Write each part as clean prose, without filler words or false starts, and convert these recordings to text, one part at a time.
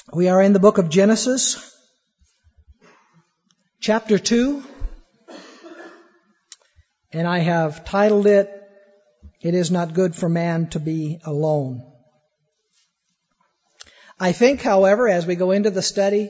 We are in the book of Genesis, chapter 2, and I have titled it, "It is not good for man to be alone." I think, however, as we go into the study,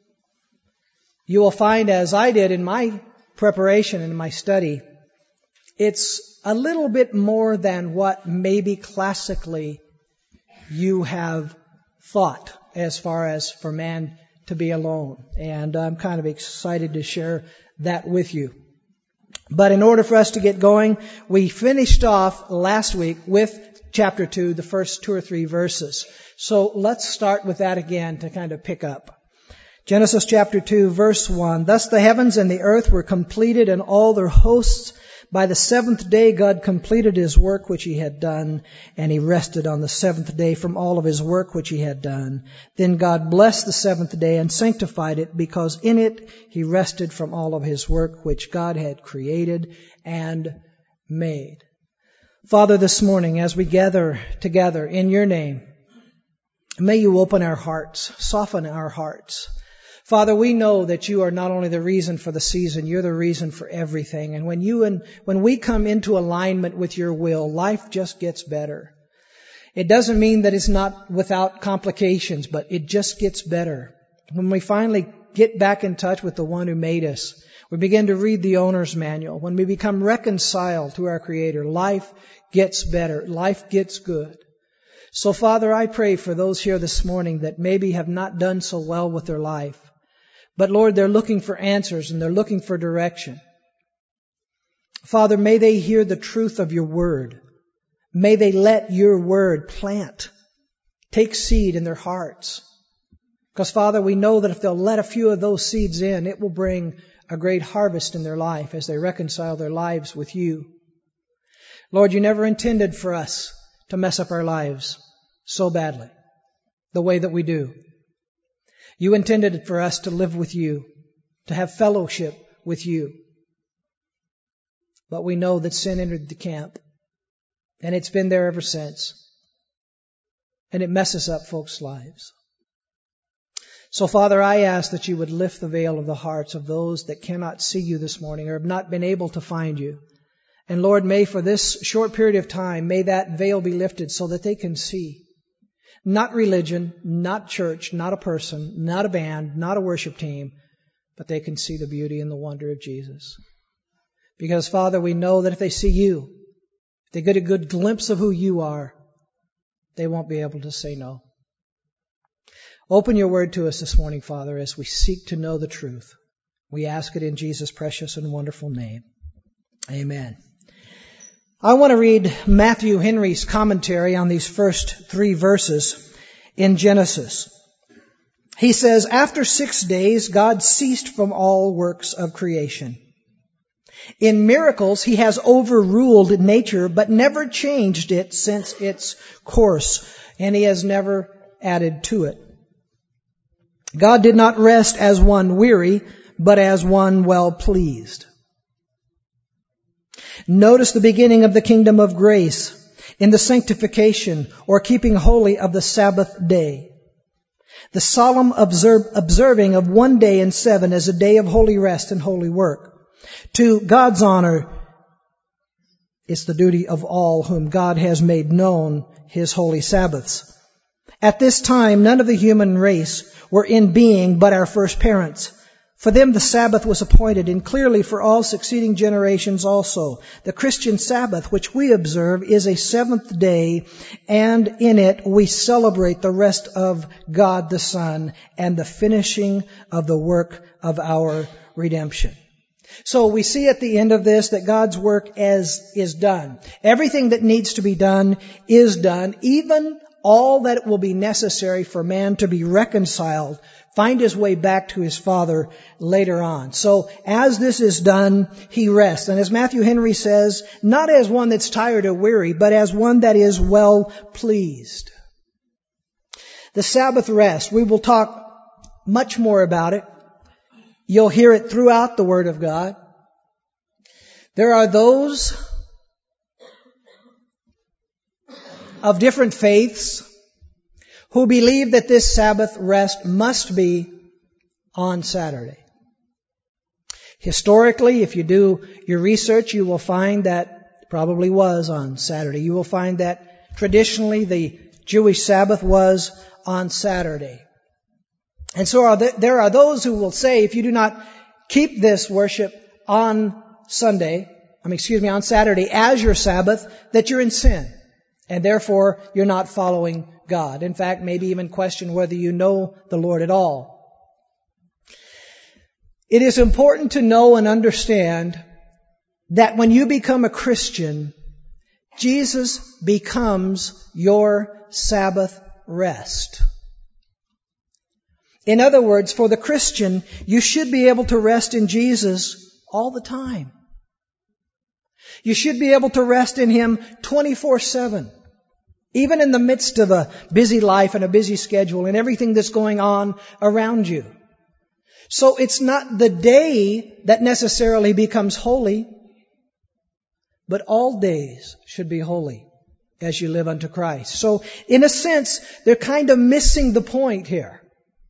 you will find, as I did in my preparation and my study, it's a little bit more than what maybe classically you have thought as far as for man to be alone. And I'm kind of excited to share that with you. But in order for us to get going, we finished off last week with chapter 2, the first 2 or 3 verses. So let's start with that again to kind of pick up. Genesis chapter 2, verse 1. Thus the heavens and the earth were completed and all their hosts. By the seventh day God completed His work which He had done, and He rested on the seventh day from all of His work which He had done. Then God blessed the seventh day and sanctified it, because in it He rested from all of His work which God had created and made. Father, this morning as we gather together in Your name, may You open our hearts, soften our hearts. Father, we know that You are not only the reason for the season, You're the reason for everything. And when we come into alignment with Your will, life just gets better. It doesn't mean that it's not without complications, but it just gets better. When we finally get back in touch with the One who made us, we begin to read the owner's manual. When we become reconciled to our Creator, life gets better. Life gets good. So Father, I pray for those here this morning that maybe have not done so well with their life. But Lord, they're looking for answers and they're looking for direction. Father, may they hear the truth of Your word. May they let Your word plant, take seed in their hearts. Because Father, we know that if they'll let a few of those seeds in, it will bring a great harvest in their life as they reconcile their lives with You. Lord, You never intended for us to mess up our lives so badly, the way that we do. You intended it for us to live with You, to have fellowship with You. But we know that sin entered the camp, and it's been there ever since. And it messes up folks' lives. So Father, I ask that You would lift the veil of the hearts of those that cannot see You this morning or have not been able to find You. And Lord, may for this short period of time, may that veil be lifted so that they can see. Not religion, not church, not a person, not a band, not a worship team, but they can see the beauty and the wonder of Jesus. Because, Father, we know that if they see You, if they get a good glimpse of who You are, they won't be able to say no. Open Your word to us this morning, Father, as we seek to know the truth. We ask it in Jesus' precious and wonderful name. Amen. I want to read Matthew Henry's commentary on these first 3 verses in Genesis. He says, "After 6 days, God ceased from all works of creation. In miracles, He has overruled nature, but never changed it since its course, and He has never added to it. God did not rest as one weary, but as one well pleased. Notice the beginning of the kingdom of grace in the sanctification or keeping holy of the Sabbath day. The solemn observing of one day in 7 as a day of holy rest and holy work. To God's honor, it's the duty of all whom God has made known His holy Sabbaths. At this time, none of the human race were in being but our first parents. For them the Sabbath was appointed, and clearly for all succeeding generations also. The Christian Sabbath, which we observe, is a 7th day, and in it we celebrate the rest of God the Son and the finishing of the work of our redemption." So we see at the end of this that God's work is done. Everything that needs to be done is done, even all that will be necessary for man to be reconciled, find his way back to his Father later on. So as this is done, He rests. And as Matthew Henry says, not as one that's tired or weary, but as one that is well pleased. The Sabbath rest, we will talk much more about it. You'll hear it throughout the Word of God. There are those of different faiths who believe that this Sabbath rest must be on Saturday. Historically, if you do your research, you will find that it probably was on Saturday. You will find that traditionally the Jewish Sabbath was on Saturday. And so there are those who will say if you do not keep this worship on Saturday as your Sabbath, that you're in sin. And therefore, you're not following God. In fact, maybe even question whether you know the Lord at all. It is important to know and understand that when you become a Christian, Jesus becomes your Sabbath rest. In other words, for the Christian, you should be able to rest in Jesus all the time. You should be able to rest in Him 24/7. Even in the midst of a busy life and a busy schedule and everything that's going on around you. So it's not the day that necessarily becomes holy, but all days should be holy as you live unto Christ. So in a sense, they're kind of missing the point here.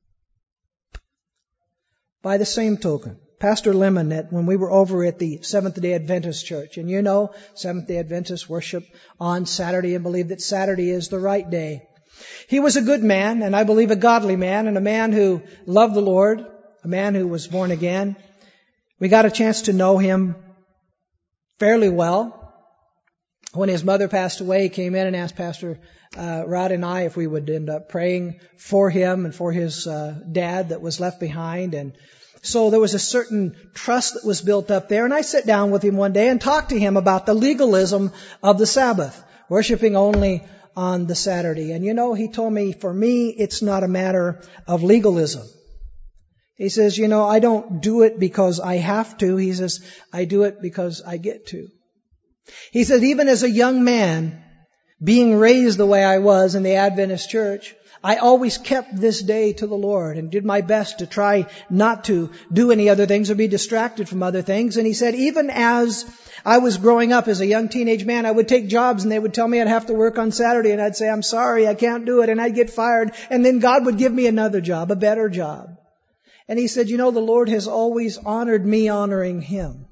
By the same token, Pastor Lemon, when we were over at the Seventh-day Adventist Church, and you know, Seventh-day Adventists worship on Saturday and believe that Saturday is the right day. He was a good man, and I believe a godly man, and a man who loved the Lord, a man who was born again. We got a chance to know him fairly well. When his mother passed away, he came in and asked Pastor Rod and I if we would end up praying for him and for his dad that was left behind. And so there was a certain trust that was built up there. And I sat down with him one day and talked to him about the legalism of the Sabbath, worshiping only on the Saturday. And you know, he told me, for me, it's not a matter of legalism. He says, you know, I don't do it because I have to. He says, I do it because I get to. He said, even as a young man, being raised the way I was in the Adventist church, I always kept this day to the Lord and did my best to try not to do any other things or be distracted from other things. And he said, even as I was growing up as a young teenage man, I would take jobs and they would tell me I'd have to work on Saturday. And I'd say, I'm sorry, I can't do it. And I'd get fired. And then God would give me another job, a better job. And he said, you know, the Lord has always honored me honoring Him.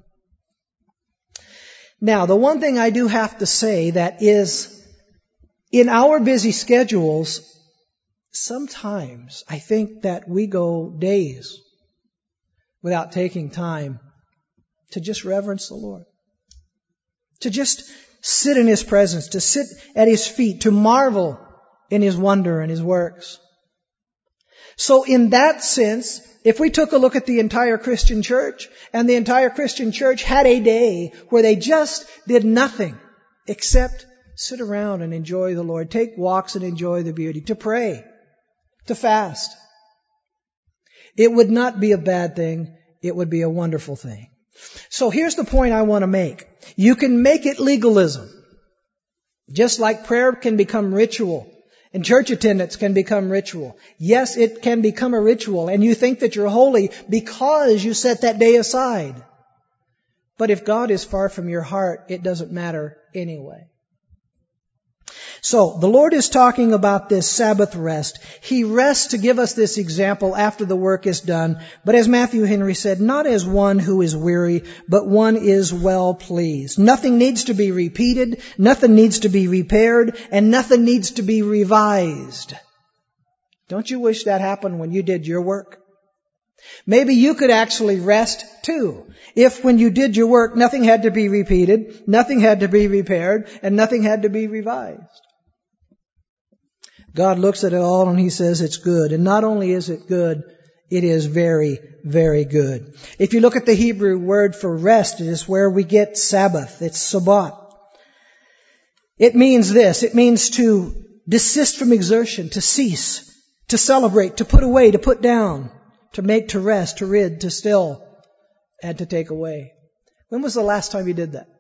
Now, the one thing I do have to say that is, in our busy schedules, sometimes I think that we go days without taking time to just reverence the Lord. To just sit in His presence, to sit at His feet, to marvel in His wonder and His works. So in that sense, if we took a look at the entire Christian church, and the entire Christian church had a day where they just did nothing except sit around and enjoy the Lord, take walks and enjoy the beauty, to pray, to fast, it would not be a bad thing. It would be a wonderful thing. So here's the point I want to make. You can make it legalism. Just like prayer can become ritual and church attendance can become ritual. Yes, it can become a ritual and you think that you're holy because you set that day aside. But if God is far from your heart, it doesn't matter anyway. So, the Lord is talking about this Sabbath rest. He rests to give us this example after the work is done. But as Matthew Henry said, not as one who is weary, but one is well pleased. Nothing needs to be repeated, nothing needs to be repaired, and nothing needs to be revised. Don't you wish that happened when you did your work? Maybe you could actually rest too. If when you did your work, nothing had to be repeated, nothing had to be repaired, and nothing had to be revised. God looks at it all and He says it's good. And not only is it good, it is very, very good. If you look at the Hebrew word for rest, it is where we get Sabbath. It's Sabbath. It means this. It means to desist from exertion, to cease, to celebrate, to put away, to put down, to make, to rest, to rid, to still, and to take away. When was the last time you did that?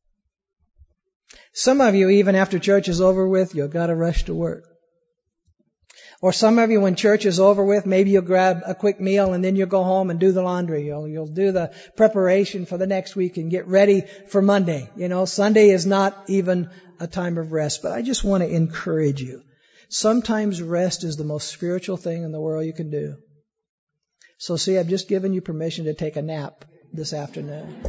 Some of you, even after church is over with, you've got to rush to work. Or some of you, when church is over with, maybe you'll grab a quick meal and then you'll go home and do the laundry. You'll do the preparation for the next week and get ready for Monday. You know, Sunday is not even a time of rest. But I just want to encourage you Sometimes rest is the most spiritual thing in the world you can do. So see, I've just given you permission to take a nap this afternoon.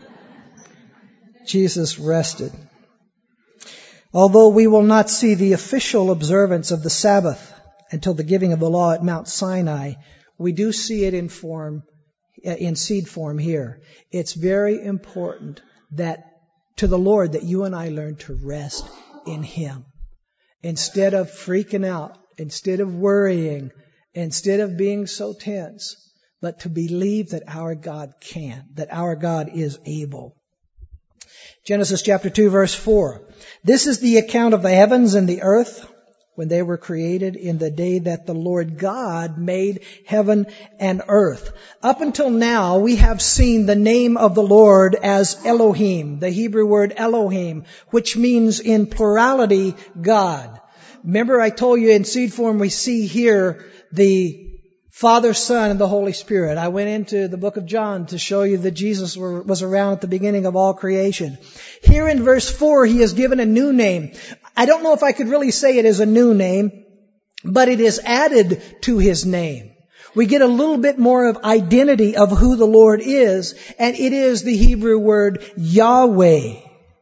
Jesus rested. Although we will not see the official observance of the Sabbath until the giving of the law at Mount Sinai, we do see it in seed form here. It's very important that to the Lord that you and I learn to rest in Him. Instead of freaking out, instead of worrying, instead of being so tense, but to believe that our God can, that our God is able. Genesis chapter 2 verse 4. This is the account of the heavens and the earth when they were created in the day that the Lord God made heaven and earth. Up until now, we have seen the name of the Lord as Elohim, the Hebrew word Elohim, which means in plurality, God. Remember I told you in seed form we see here the Father, Son, and the Holy Spirit. I went into the book of John to show you that Jesus was around at the beginning of all creation. Here in verse 4, He is given a new name. I don't know if I could really say it is a new name, but it is added to His name. We get a little bit more of identity of who the Lord is, and it is the Hebrew word Yahweh.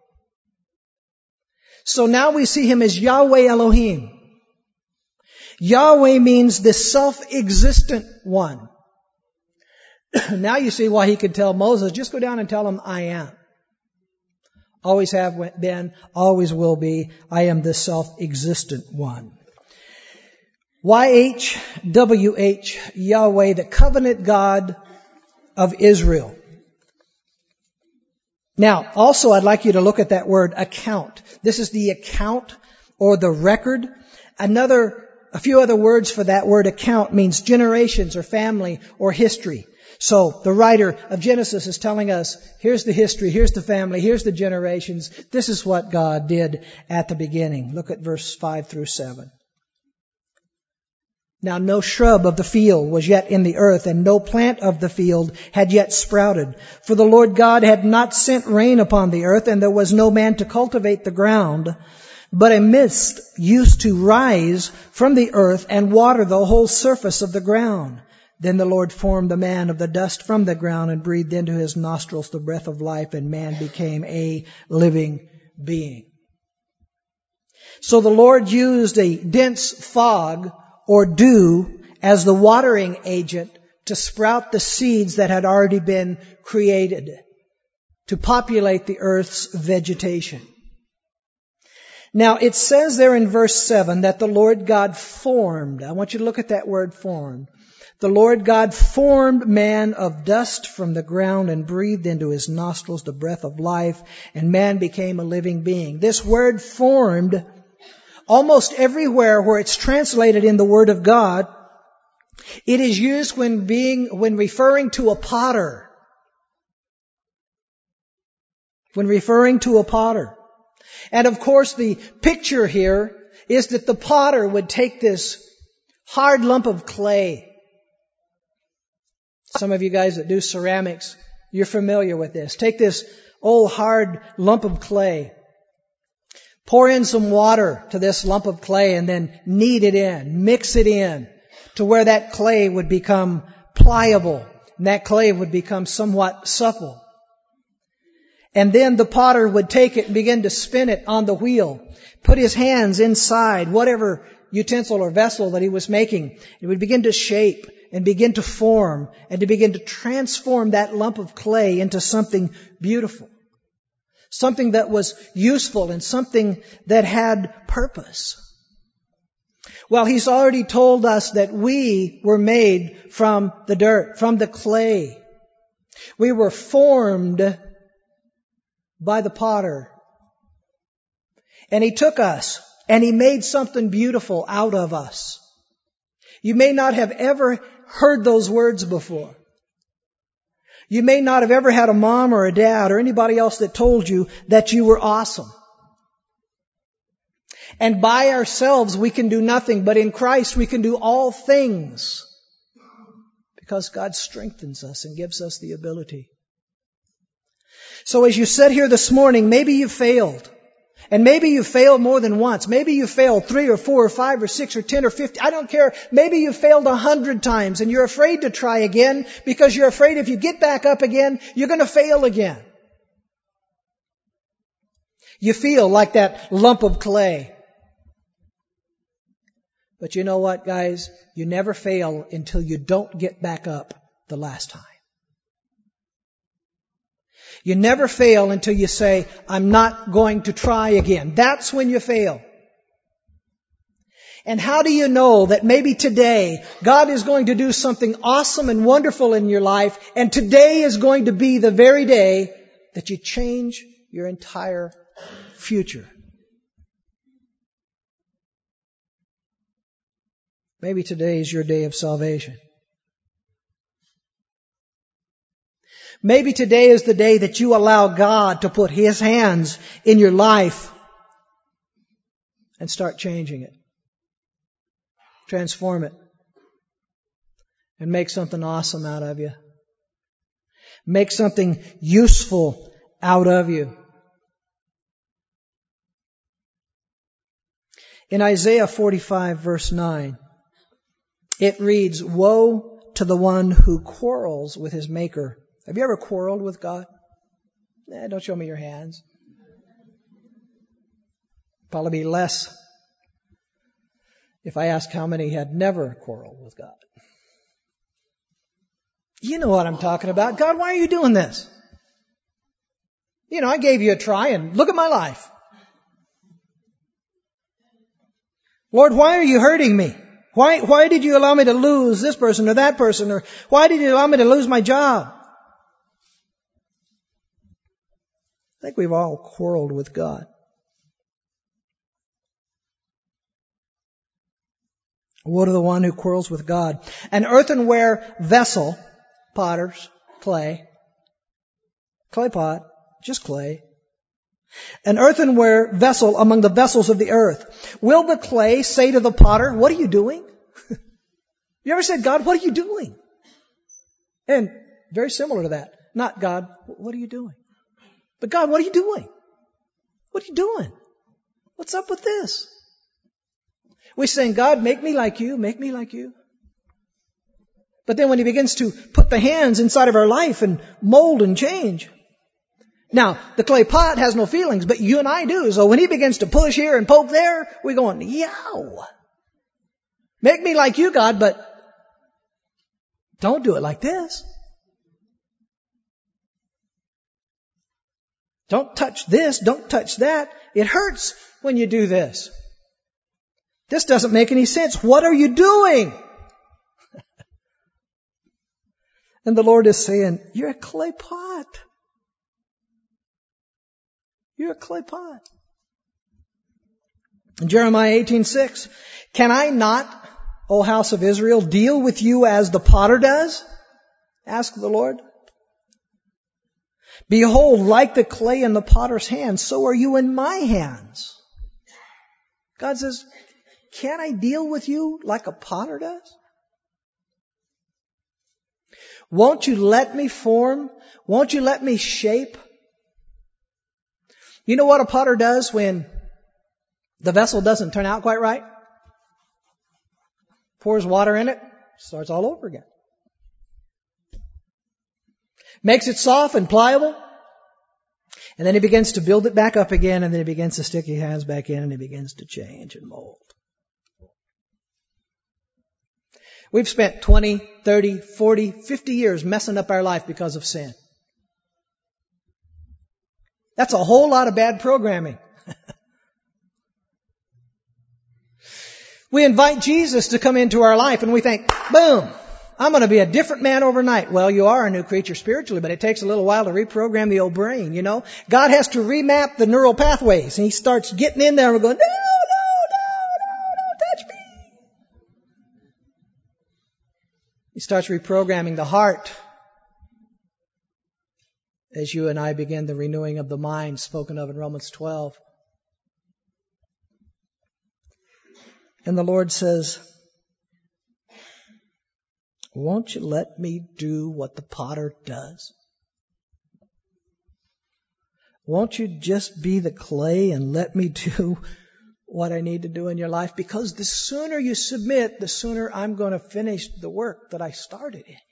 So now we see Him as Yahweh Elohim. Yahweh means the self-existent one. Now you see why He could tell Moses, just go down and tell him, I am. Always have been, always will be. I am the self-existent one. YHWH, Yahweh, the covenant God of Israel. Now, also I'd like you to look at that word account. This is the account or the record. A few other words for that word account means generations or family or history. So the writer of Genesis is telling us, here's the history, here's the family, here's the generations. This is what God did at the beginning. Look at verse 5 through 7. Now no shrub of the field was yet in the earth, and no plant of the field had yet sprouted. For the Lord God had not sent rain upon the earth, and there was no man to cultivate the ground. But a mist used to rise from the earth and water the whole surface of the ground. Then the Lord formed the man of the dust from the ground and breathed into his nostrils the breath of life, and man became a living being. So the Lord used a dense fog or dew as the watering agent to sprout the seeds that had already been created to populate the earth's vegetation. Now, it says there in verse 7 that the Lord God formed. I want you to look at that word formed. The Lord God formed man of dust from the ground and breathed into his nostrils the breath of life, and man became a living being. This word formed, almost everywhere where it's translated in the Word of God, it is used when referring to a potter. When referring to a potter. And of course the picture here is that the potter would take this hard lump of clay. Some of you guys that do ceramics, you're familiar with this. Take this old hard lump of clay. Pour in some water to this lump of clay and then knead it in, mix it in to where that clay would become pliable and that clay would become somewhat supple. And then the potter would take it and begin to spin it on the wheel, put his hands inside whatever utensil or vessel that he was making. It would begin to shape and begin to form and to begin to transform that lump of clay into something beautiful, something that was useful and something that had purpose. Well, He's already told us that we were made from the dirt, from the clay. We were formed by the potter. And He took us and He made something beautiful out of us. You may not have ever heard those words before. You may not have ever had a mom or a dad or anybody else that told you that you were awesome. And by ourselves we can do nothing, but in Christ we can do all things because God strengthens us and gives us the ability. So as you sit here this morning, maybe you failed. And maybe you failed more than once. Maybe you failed 3 or 4 or 5 or 6 or 10 or 50. I don't care. Maybe you failed 100 times and you're afraid to try again because you're afraid if you get back up again, you're going to fail again. You feel like that lump of clay. But you know what, guys? You never fail until you don't get back up the last time. You never fail until you say, I'm not going to try again. That's when you fail. And how do you know that maybe today God is going to do something awesome and wonderful in your life, and today is going to be the very day that you change your entire future? Maybe today is your day of salvation. Maybe today is the day that you allow God to put His hands in your life and start changing it. Transform it. And make something awesome out of you. Make something useful out of you. In Isaiah 45 verse 9, it reads, "Woe to the one who quarrels with his maker." Have you ever quarreled with God? Don't show me your hands. Probably be less if I asked how many had never quarreled with God. You know what I'm talking about. God, why are you doing this? I gave you a try and look at my life. Lord, why are you hurting me? Why did you allow me to lose this person or that person? Or why did you allow me to lose my job? I think we've all quarreled with God. Woe to the one who quarrels with God. An earthenware vessel, potters, clay pot, just clay. An earthenware vessel among the vessels of the earth. Will the clay say to the potter, what are you doing? You ever said, God, what are you doing? And very similar to that. Not God, what are you doing? But God, what are you doing? What are you doing? What's up with this? We're saying, God, make me like you, make me like you. But then when He begins to put the hands inside of our life and mold and change. Now, the clay pot has no feelings, but you and I do. So when He begins to push here and poke there, we're going, yow. Make me like you, God, but don't do it like this. Don't touch this. Don't touch that. It hurts when you do this. This doesn't make any sense. What are you doing? And the Lord is saying, you're a clay pot. You're a clay pot. In Jeremiah 18:6, can I not, O house of Israel, deal with you as the potter does? Asked the Lord. Behold, like the clay in the potter's hands, so are you in my hands. God says, can't I deal with you like a potter does? Won't you let me form? Won't you let me shape? You know what a potter does when the vessel doesn't turn out quite right? Pours water in it, starts all over again. Makes it soft and pliable. And then He begins to build it back up again, and then He begins to stick His hands back in, and He begins to change and mold. We've spent 20, 30, 40, 50 years messing up our life because of sin. That's a whole lot of bad programming. We invite Jesus to come into our life and we think, boom, I'm going to be a different man overnight. Well, you are a new creature spiritually, but it takes a little while to reprogram the old brain, you know. God has to remap the neural pathways, and He starts getting in there and we're going, no, touch me. He starts reprogramming the heart as you and I begin the renewing of the mind spoken of in Romans 12. And the Lord says, won't you let me do what the potter does? Won't you just be the clay and let me do what I need to do in your life? Because the sooner you submit, the sooner I'm going to finish the work that I started in you.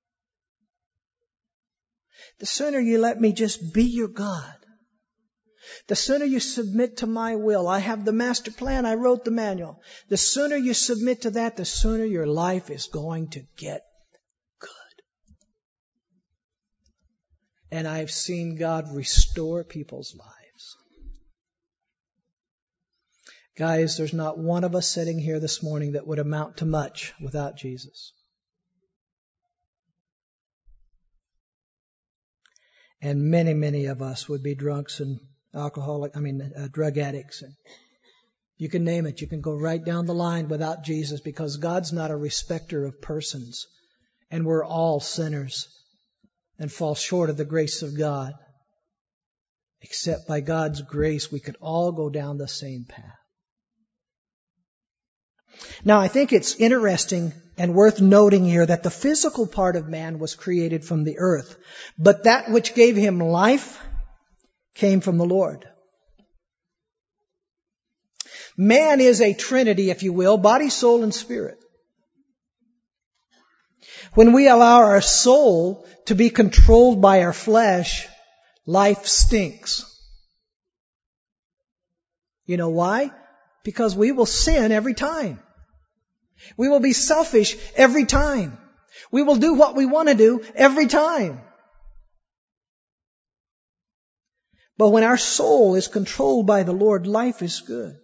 The sooner you let me just be your God. The sooner you submit to my will. I have the master plan. I wrote the manual. The sooner you submit to that, the sooner your life is going to get good. And I've seen God restore people's lives. Guys, there's not one of us sitting here this morning that would amount to much without Jesus. And many, many of us would be drunks and drug addicts. And you can name it. You can go right down the line without Jesus, because God's not a respecter of persons. And we're all sinners and fall short of the grace of God. Except by God's grace, we could all go down the same path. Now, I think it's interesting and worth noting here that the physical part of man was created from the earth, but that which gave him life came from the Lord. Man is a trinity, if you will, body, soul, and spirit. When we allow our soul to be controlled by our flesh, life stinks. You know why? Because we will sin every time. We will be selfish every time. We will do what we want to do every time. But when our soul is controlled by the Lord, life is good.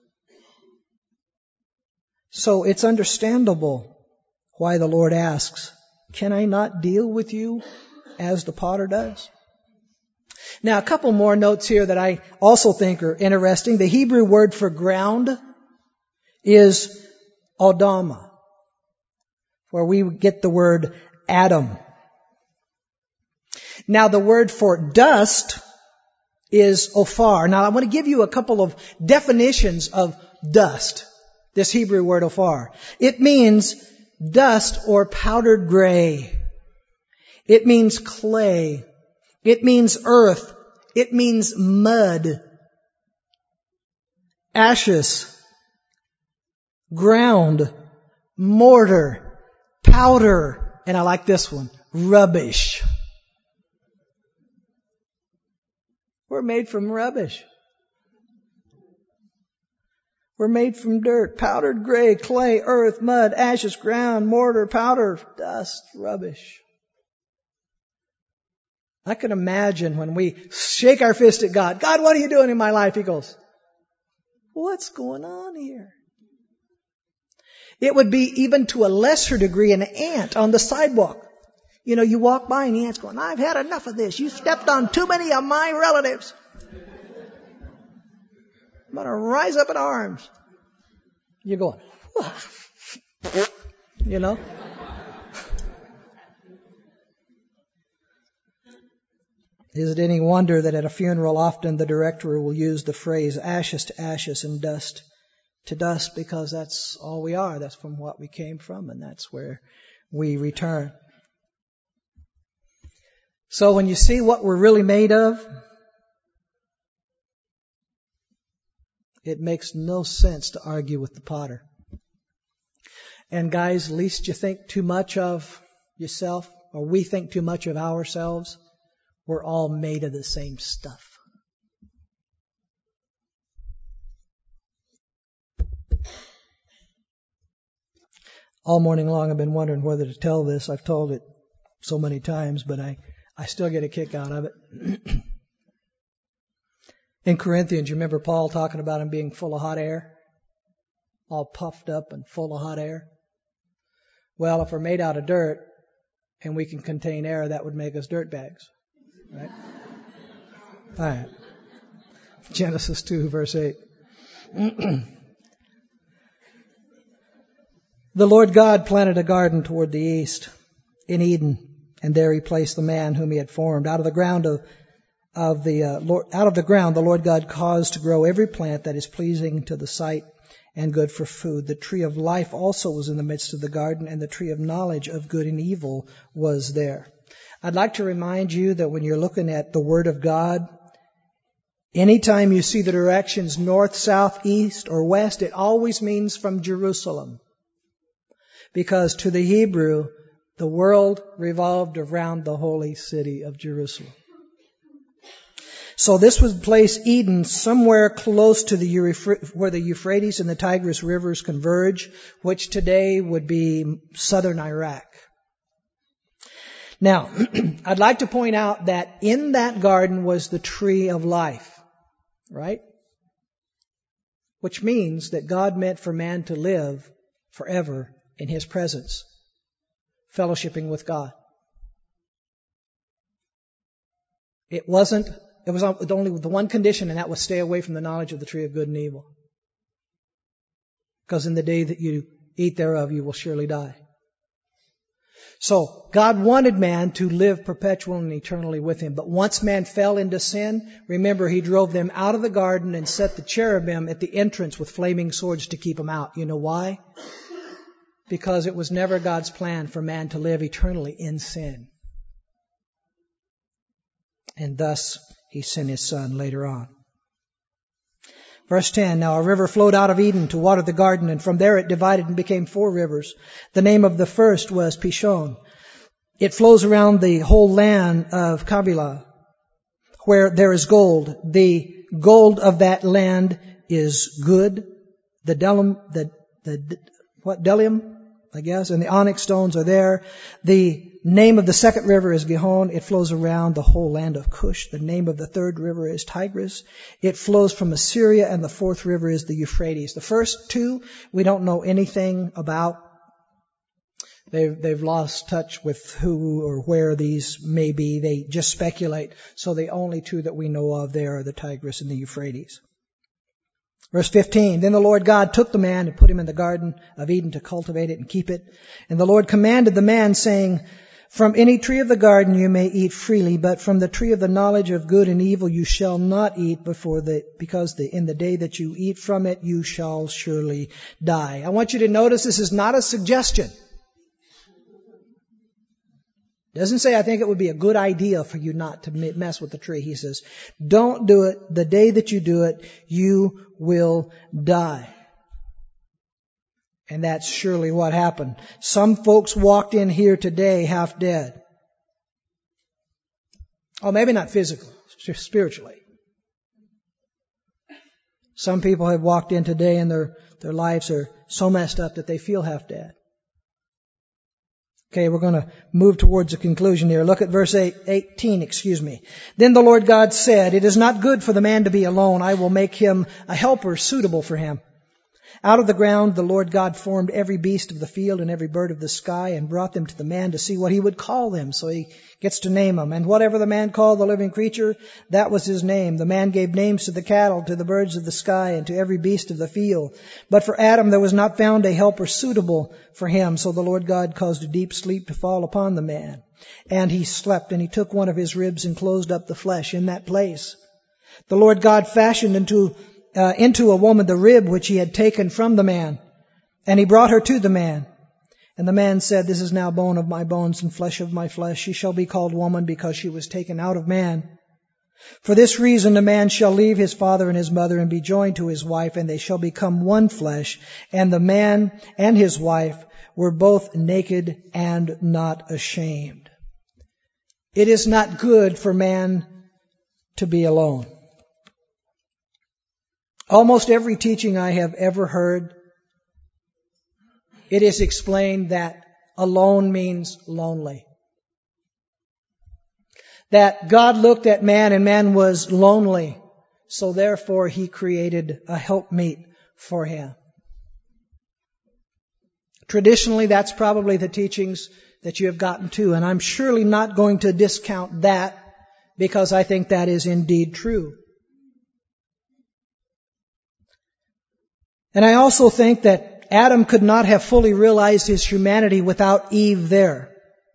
So it's understandable why the Lord asks, can I not deal with you as the potter does? Now, a couple more notes here that I also think are interesting. The Hebrew word for ground is Adama, where we get the word Adam. Now, the word for dust is Ophar. Now, I want to give you a couple of definitions of dust, this Hebrew word Ophar. It means dust or powdered gray. It means clay. It means earth. It means mud, ashes, ground, mortar, powder, and I like this one, rubbish. We're made from rubbish. We're made from dirt, powdered gray, clay, earth, mud, ashes, ground, mortar, powder, dust, rubbish. I can imagine when we shake our fist at God, God, what are you doing in my life? He goes, what's going on here? It would be even to a lesser degree an ant on the sidewalk. You know, you walk by and the ant's going, I've had enough of this. You stepped on too many of my relatives. I'm going to rise up in arms. You're going, you know. Is it any wonder that at a funeral often the director will use the phrase ashes to ashes and dust to dust, because that's all we are. That's from what we came from, and that's where we return. So when you see what we're really made of, it makes no sense to argue with the potter. And guys, least you think too much of yourself, or we think too much of ourselves. We're all made of the same stuff. All morning long I've been wondering whether to tell this. I've told it so many times, but I still get a kick out of it. In Corinthians, you remember Paul talking about him being full of hot air? All puffed up and full of hot air. Well, if we're made out of dirt and we can contain air, that would make us dirt bags. Right? All right. Genesis 2, verse 8. The Lord God planted a garden toward the east in Eden, and there He placed the man whom He had formed. Out of the ground the Lord God caused to grow every plant that is pleasing to the sight and good for food. The tree of life also was in the midst of the garden, and the tree of knowledge of good and evil was there. I'd like to remind you that when you're looking at the Word of God, Anytime you see the directions north, south, east, or west, it always means from Jerusalem. Because to the Hebrew, the world revolved around the holy city of Jerusalem. So this would place Eden somewhere close to where the Euphrates and the Tigris rivers converge, which today would be southern Iraq. Now, I'd like to point out that in that garden was the tree of life, right? Which means that God meant for man to live forever in His presence, fellowshipping with God. It was only with the one condition, and that was stay away from the knowledge of the tree of good and evil. Because in the day that you eat thereof, you will surely die. So, God wanted man to live perpetually and eternally with Him. But once man fell into sin, remember, He drove them out of the garden and set the cherubim at the entrance with flaming swords to keep them out. You know why? Because it was never God's plan for man to live eternally in sin. And thus, He sent His Son later on. Verse 10, now a river flowed out of Eden to water the garden, and from there it divided and became 4 rivers. The name of the first was Pishon. It flows around the whole land of Havilah, where there is gold. The gold of that land is good. The bdellium, I guess, and the onyx stones are there. The name of the second river is Gihon. It flows around the whole land of Cush. The name of the third river is Tigris. It flows from Assyria, and the fourth river is the Euphrates. The first 2 we don't know anything about. They've lost touch with who or where these may be. They just speculate. So the only 2 that we know of there are the Tigris and the Euphrates. Verse 15, then the Lord God took the man and put him in the garden of Eden to cultivate it and keep it. And the Lord commanded the man, saying, from any tree of the garden you may eat freely, but from the tree of the knowledge of good and evil you shall not eat because in the day that you eat from it you shall surely die. I want you to notice this is not a suggestion. It doesn't say, I think it would be a good idea for you not to mess with the tree. He says, don't do it. The day that you do it, you will die. And that's surely what happened. Some folks walked in here today half dead. Oh, maybe not physically, spiritually. Some people have walked in today and their lives are so messed up that they feel half dead. Okay, we're going to move towards a conclusion here. Look at verse 18. Then the Lord God said, it is not good for the man to be alone. I will make him a helper suitable for him. Out of the ground the Lord God formed every beast of the field and every bird of the sky and brought them to the man to see what he would call them. So he gets to name them. And whatever the man called the living creature, that was his name. The man gave names to the cattle, to the birds of the sky, and to every beast of the field. But for Adam there was not found a helper suitable for him. So the Lord God caused a deep sleep to fall upon the man. And he slept, and he took one of his ribs and closed up the flesh in that place. The Lord God fashioned into a woman the rib which he had taken from the man, and he brought her to the man. And the man said, this is now bone of my bones and flesh of my flesh. She shall be called woman because she was taken out of man. For this reason a man shall leave his father and his mother and be joined to his wife, and they shall become one flesh. And the man and his wife were both naked and not ashamed. It is not good for man to be alone. Almost every teaching I have ever heard, it is explained that alone means lonely. That God looked at man and man was lonely, so therefore He created a helpmeet for him. Traditionally, that's probably the teachings that you have gotten to, and I'm surely not going to discount that because I think that is indeed true. And I also think that Adam could not have fully realized his humanity without Eve there.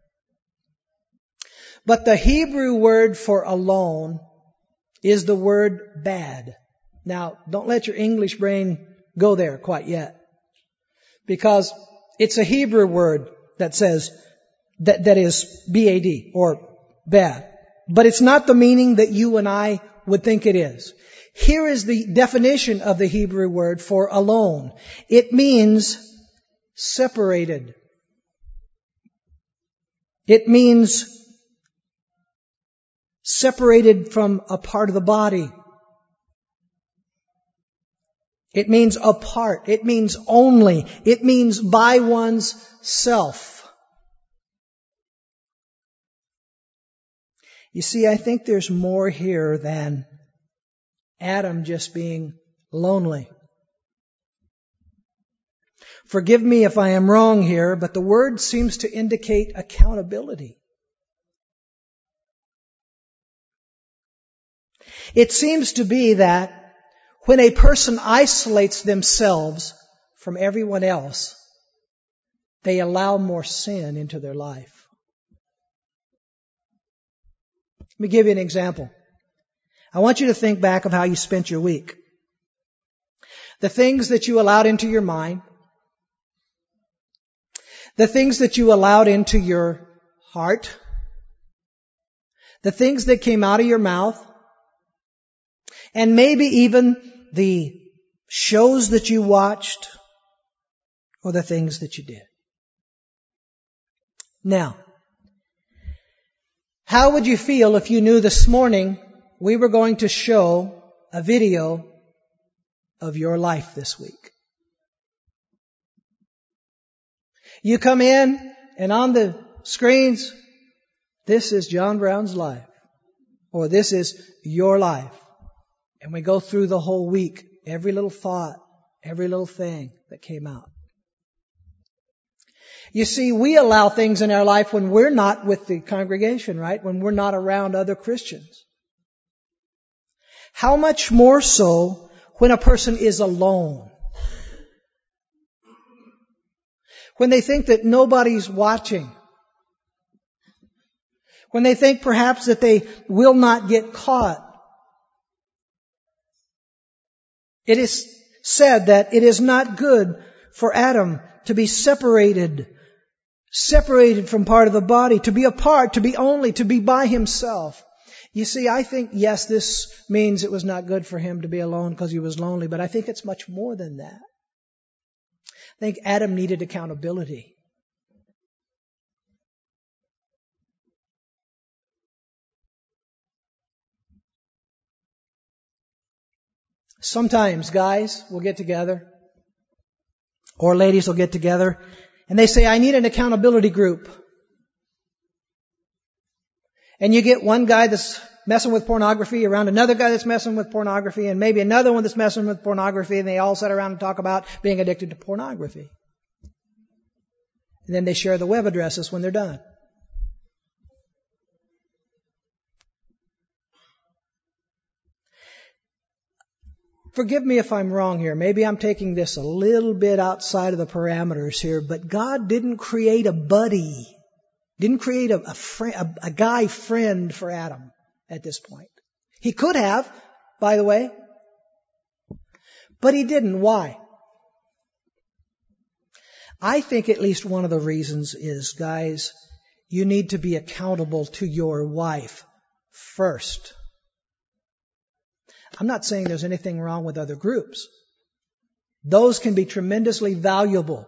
But the Hebrew word for alone is the word bad. Now, don't let your English brain go there quite yet. Because it's a Hebrew word that says, that is B-A-D, or bad. But it's not the meaning that you and I would think it is. Here is the definition of the Hebrew word for alone. It means separated. It means separated from a part of the body. It means apart. It means only. It means by one's self. You see, I think there's more here than Adam just being lonely. Forgive me if I am wrong here, but the word seems to indicate accountability. It seems to be that when a person isolates themselves from everyone else, they allow more sin into their life. Let me give you an example. I want you to think back of how you spent your week. The things that you allowed into your mind, the things that you allowed into your heart, the things that came out of your mouth, and maybe even the shows that you watched or the things that you did. Now, how would you feel if you knew this morning we were going to show a video of your life this week? You come in and on the screens, this is John Brown's life, or this is your life. And we go through the whole week, every little thought, every little thing that came out. You see, we allow things in our life when we're not with the congregation, right? When we're not around other Christians. How much more so when a person is alone? When they think that nobody's watching. When they think perhaps that they will not get caught. It is said that it is not good for Adam to be separated from part of the body, to be apart, to be only, to be by himself. You see, I think, yes, this means it was not good for him to be alone because he was lonely, but I think it's much more than that. I think Adam needed accountability. Sometimes guys will get together, or ladies will get together, and they say, I need an accountability group. And you get one guy that's messing with pornography around another guy that's messing with pornography, and maybe another one that's messing with pornography, and they all sit around and talk about being addicted to pornography. And then they share the web addresses when they're done. Forgive me if I'm wrong here. Maybe I'm taking this a little bit outside of the parameters here, but God didn't create a buddy. Didn't create a guy friend for Adam at this point. He could have, by the way, but he didn't. Why? I think at least one of the reasons is, guys, you need to be accountable to your wife first. I'm not saying there's anything wrong with other groups. Those can be tremendously valuable.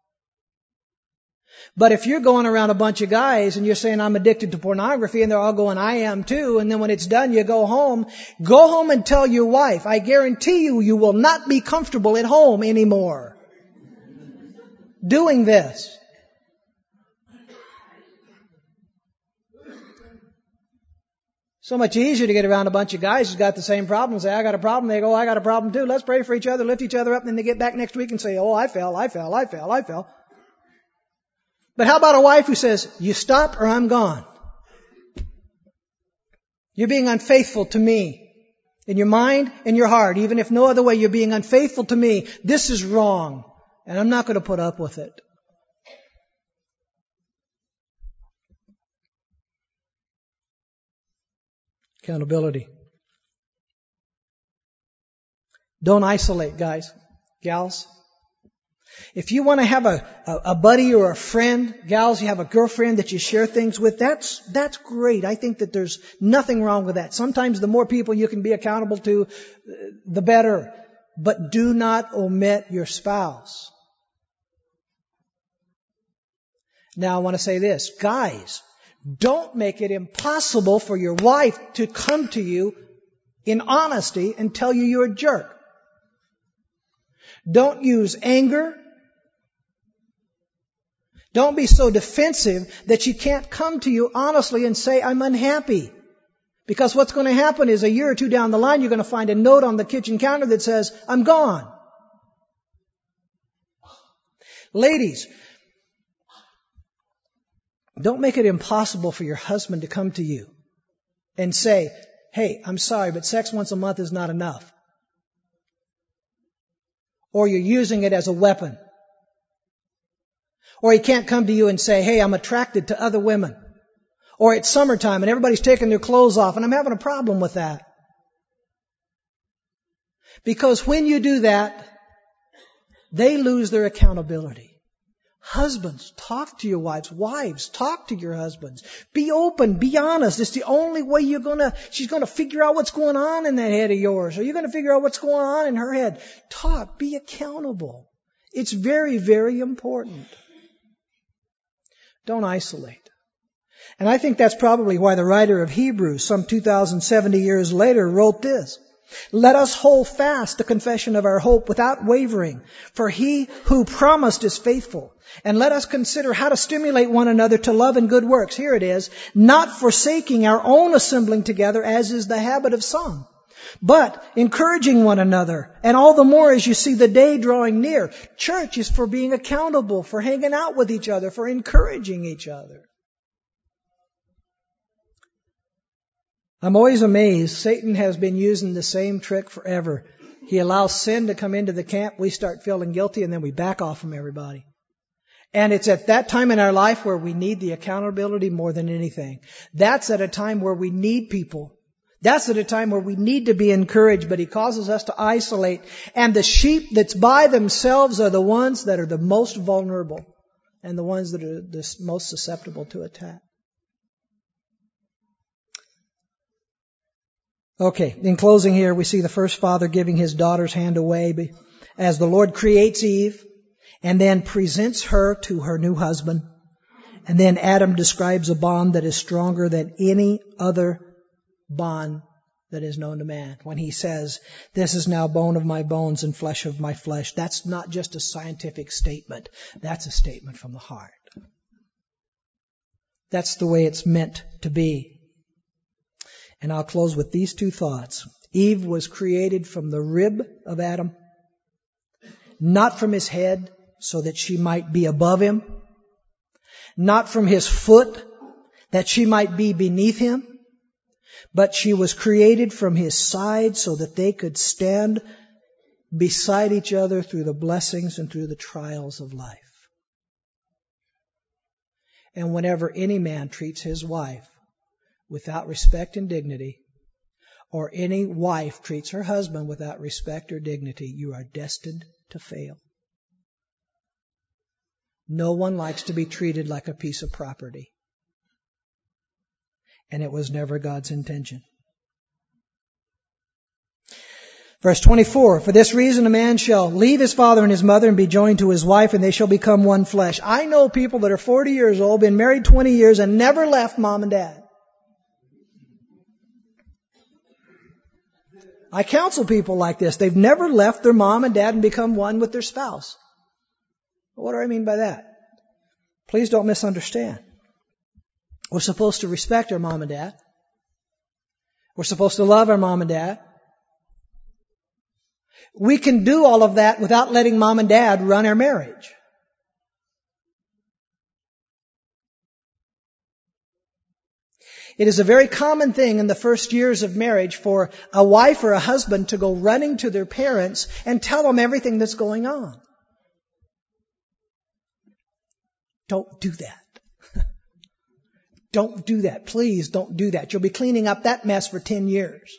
But if you're going around a bunch of guys and you're saying, I'm addicted to pornography, and they're all going, I am too, and then when it's done, you go home and tell your wife, I guarantee you will not be comfortable at home anymore doing this. So much easier to get around a bunch of guys who's got the same problem and say, I got a problem. They go, I got a problem too. Let's pray for each other, lift each other up, and then they get back next week and say, oh, I fell. But how about a wife who says, you stop or I'm gone? You're being unfaithful to me in your mind and your heart. Even if no other way, you're being unfaithful to me. This is wrong, and I'm not going to put up with it. Accountability. Don't isolate, guys, gals. If you want to have a buddy or a friend, gals, you have a girlfriend that you share things with, that's great. I think that there's nothing wrong with that. Sometimes the more people you can be accountable to, the better. But do not omit your spouse. Now I want to say this. Guys, don't make it impossible for your wife to come to you in honesty and tell you you're a jerk. Don't use anger. Don't be so defensive that she can't come to you honestly and say, I'm unhappy. Because what's going to happen is a year or two down the line, you're going to find a note on the kitchen counter that says, I'm gone. Ladies, don't make it impossible for your husband to come to you and say, hey, I'm sorry, but sex once a month is not enough. Or you're using it as a weapon. Or he can't come to you and say, hey, I'm attracted to other women. Or it's summertime and everybody's taking their clothes off and I'm having a problem with that. Because when you do that, they lose their accountability. Husbands, talk to your wives. Wives, talk to your husbands. Be open, be honest. It's the only way she's going to figure out what's going on in that head of yours. Or you're going to figure out what's going on in her head. Talk, be accountable. It's very, very important. Don't isolate. And I think that's probably why the writer of Hebrews, some 2,070 years later, wrote this. Let us hold fast the confession of our hope without wavering, for he who promised is faithful. And let us consider how to stimulate one another to love and good works. Here it is, not forsaking our own assembling together, as is the habit of some, but encouraging one another, and all the more as you see the day drawing near. Church is for being accountable, for hanging out with each other, for encouraging each other. I'm always amazed. Satan has been using the same trick forever. He allows sin to come into the camp. We start feeling guilty and then we back off from everybody. And it's at that time in our life where we need the accountability more than anything. That's at a time where we need people. That's at a time where we need to be encouraged, but he causes us to isolate. And the sheep that's by themselves are the ones that are the most vulnerable and the ones that are the most susceptible to attack. Okay, in closing here, we see the first father giving his daughter's hand away as the Lord creates Eve and then presents her to her new husband. And then Adam describes a bond that is stronger than any other bond that is known to man. When he says, this is now bone of my bones and flesh of my flesh. That's not just a scientific statement. That's a statement from the heart. That's the way it's meant to be. And I'll close with these two thoughts. Eve was created from the rib of Adam, not from his head so that she might be above him, not from his foot that she might be beneath him, but she was created from his side so that they could stand beside each other through the blessings and through the trials of life. And whenever any man treats his wife without respect and dignity, or any wife treats her husband without respect or dignity, you are destined to fail. No one likes to be treated like a piece of property. And it was never God's intention. Verse 24, for this reason a man shall leave his father and his mother and be joined to his wife, and they shall become one flesh. I know people that are 40 years old, been married 20 years, and never left mom and dad. I counsel people like this. They've never left their mom and dad and become one with their spouse. What do I mean by that? Please don't misunderstand. We're supposed to respect our mom and dad. We're supposed to love our mom and dad. We can do all of that without letting mom and dad run our marriage. It is a very common thing in the first years of marriage for a wife or a husband to go running to their parents and tell them everything that's going on. Don't do that. Don't do that. Please don't do that. You'll be cleaning up that mess for 10 years.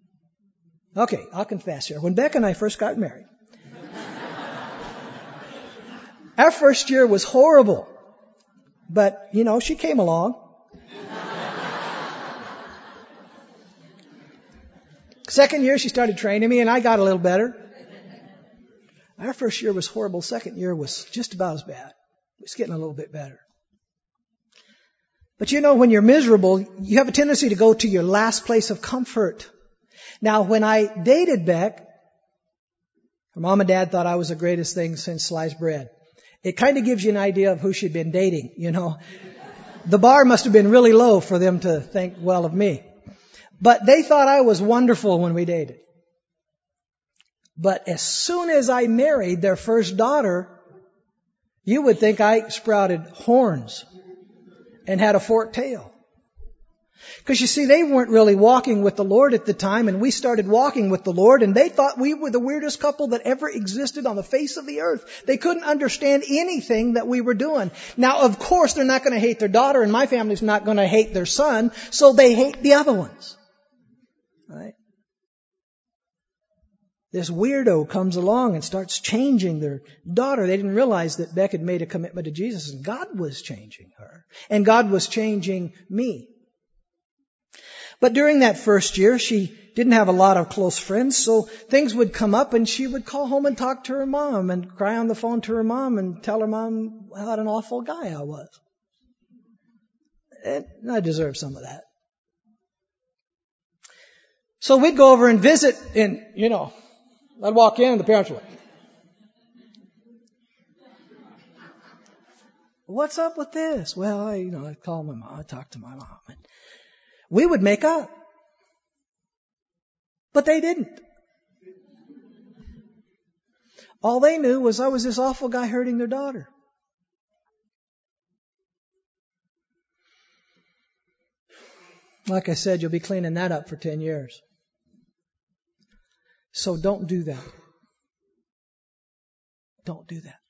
Okay, I'll confess here. When Beck and I first got married, Our first year was horrible. But, she came along. Second year, she started training me, and I got a little better. Our first year was horrible. Second year was just about as bad. It's getting a little bit better. But when you're miserable, you have a tendency to go to your last place of comfort. Now, when I dated Beck, her mom and dad thought I was the greatest thing since sliced bread. It kind of gives you an idea of who she'd been dating, The bar must have been really low for them to think well of me. But they thought I was wonderful when we dated. But as soon as I married their first daughter, you would think I sprouted horns and had a forked tail. Because you see, they weren't really walking with the Lord at the time, and we started walking with the Lord, and they thought we were the weirdest couple that ever existed on the face of the earth. They couldn't understand anything that we were doing. Now, of course, they're not going to hate their daughter, and my family's not going to hate their son, so they hate the other ones. Right? This weirdo comes along and starts changing their daughter. They didn't realize that Beck had made a commitment to Jesus, and God was changing her, and God was changing me. But during that first year, she didn't have a lot of close friends, so things would come up and she would call home and talk to her mom and cry on the phone to her mom and tell her mom what an awful guy I was. And I deserve some of that. So we'd go over and visit and, I'd walk in and the parents would, what's up with this? Well, I'd call my mom, I'd talk to my mom. And we would make up. But they didn't. All they knew was I was this awful guy hurting their daughter. Like I said, you'll be cleaning that up for 10 years. So don't do that. Don't do that.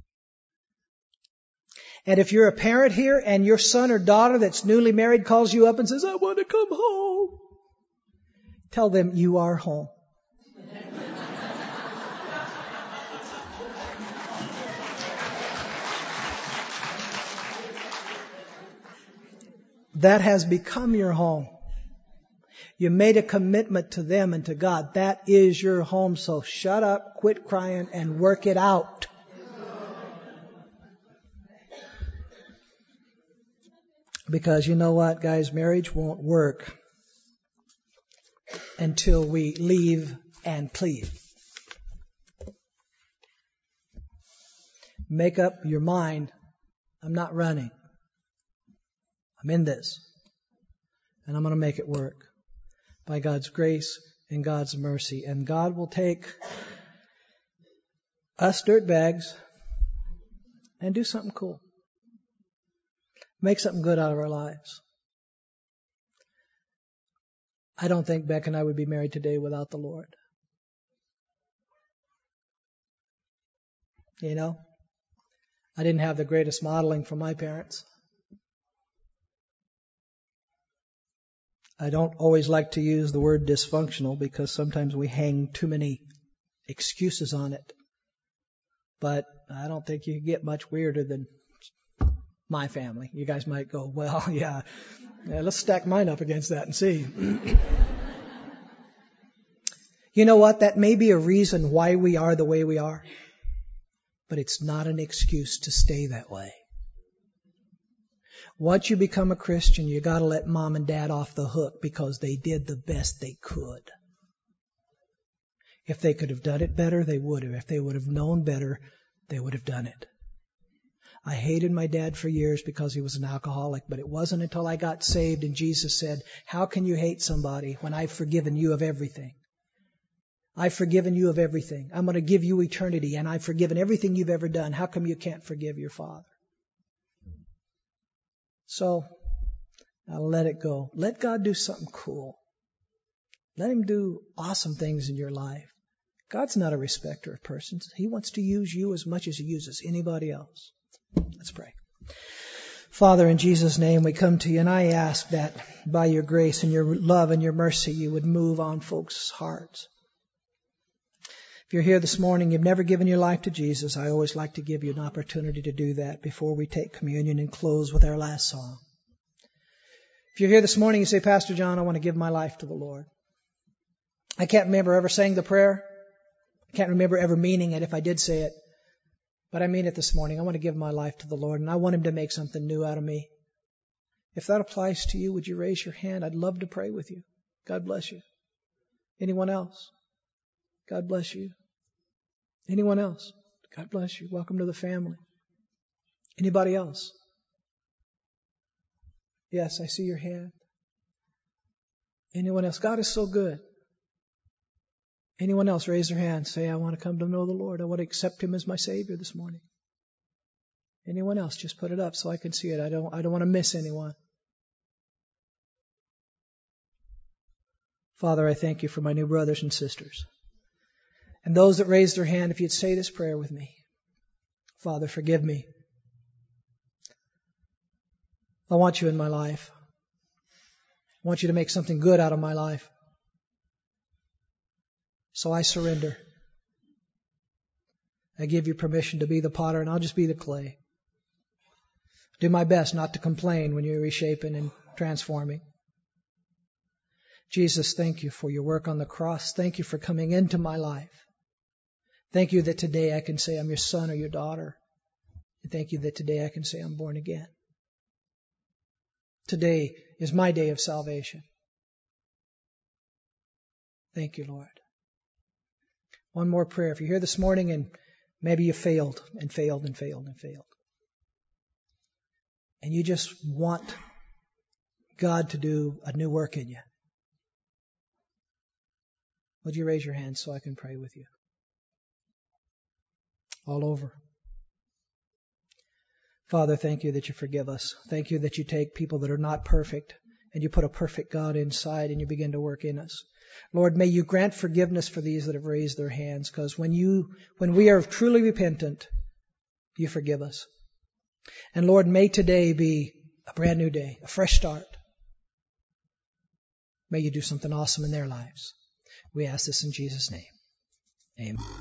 And if you're a parent here and your son or daughter that's newly married calls you up and says, I want to come home, tell them you are home. That has become your home. You made a commitment to them and to God. That is your home. So shut up, quit crying, and work it out. Because you know what, guys? Marriage won't work until we leave and cleave. Make up your mind. I'm not running. I'm in this. And I'm going to make it work. By God's grace and God's mercy. And God will take us dirtbags and do something cool. Make something good out of our lives. I don't think Beck and I would be married today without the Lord. I didn't have the greatest modeling from my parents. I don't always like to use the word dysfunctional because sometimes we hang too many excuses on it. But I don't think you can get much weirder than my family. You guys might go, well, yeah, let's stack mine up against that and see. You know what? That may be a reason why we are the way we are. But it's not an excuse to stay that way. Once you become a Christian, you got to let mom and dad off the hook because they did the best they could. If they could have done it better, they would have. If they would have known better, they would have done it. I hated my dad for years because he was an alcoholic, but it wasn't until I got saved and Jesus said, how can you hate somebody when I've forgiven you of everything? I've forgiven you of everything. I'm going to give you eternity, and I've forgiven everything you've ever done. How come you can't forgive your father? So, I'll let it go. Let God do something cool. Let Him do awesome things in your life. God's not a respecter of persons. He wants to use you as much as He uses anybody else. Let's pray. Father, in Jesus' name we come to You, and I ask that by Your grace and Your love and Your mercy You would move on folks' hearts. If you're here this morning, you've never given your life to Jesus, I always like to give you an opportunity to do that before we take communion and close with our last song. If you're here this morning, you say, Pastor John, I want to give my life to the Lord. I can't remember ever saying the prayer. I can't remember ever meaning it if I did say it. But I mean it this morning. I want to give my life to the Lord, and I want Him to make something new out of me. If that applies to you, would you raise your hand? I'd love to pray with you. God bless you. Anyone else? God bless you. Anyone else? God bless you. Welcome to the family. Anybody else? Yes, I see your hand. Anyone else? God is so good. Anyone else? Raise their hand. Say, I want to come to know the Lord. I want to accept Him as my Savior this morning. Anyone else? Just put it up so I can see it. I don't want to miss anyone. Father, I thank You for my new brothers and sisters. And those that raised their hand, if you'd say this prayer with me. Father, forgive me. I want You in my life. I want You to make something good out of my life. So I surrender. I give You permission to be the potter, and I'll just be the clay. Do my best not to complain when You're reshaping and transforming. Jesus, thank You for Your work on the cross. Thank You for coming into my life. Thank You that today I can say I'm Your son or Your daughter. And thank You that today I can say I'm born again. Today is my day of salvation. Thank You, Lord. One more prayer. If you're here this morning and maybe you failed and failed and failed and failed, and you just want God to do a new work in you, would you raise your hand so I can pray with you? All over. Father, thank You that You forgive us. Thank You that You take people that are not perfect and You put a perfect God inside and You begin to work in us. Lord, may You grant forgiveness for these that have raised their hands, because when we are truly repentant, You forgive us. And Lord, may today be a brand new day, a fresh start. May You do something awesome in their lives. We ask this in Jesus' name. Amen.